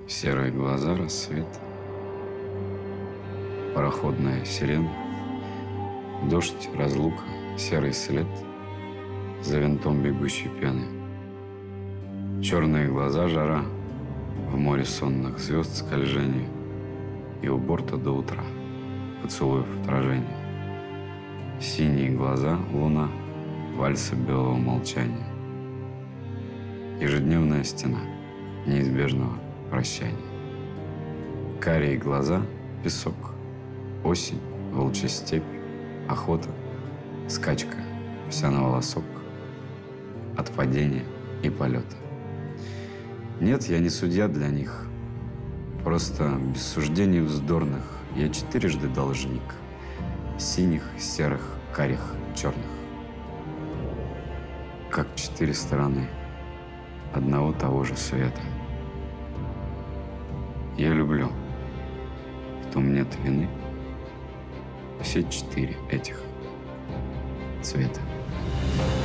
Серые глаза, рассвет, пароходная сирена, дождь, разлука, серый след за винтом бегущей пены. Черные глаза, жара, в море сонных звезд скольжение, и у борта до утра поцелуев отражение. Синие глаза, луна, вальса белого молчания. Ежедневная стена неизбежного прощания. Карие глаза, песок, осень, волчья степь, охота, скачка, вся на волосок, от падения и полета. Нет, я не судья для них, просто без суждений вздорных я четырежды должник синих, серых, карих, черных. Как четыре стороны одного того же света. Я люблю, в том нет вины, все четыре этих цвета.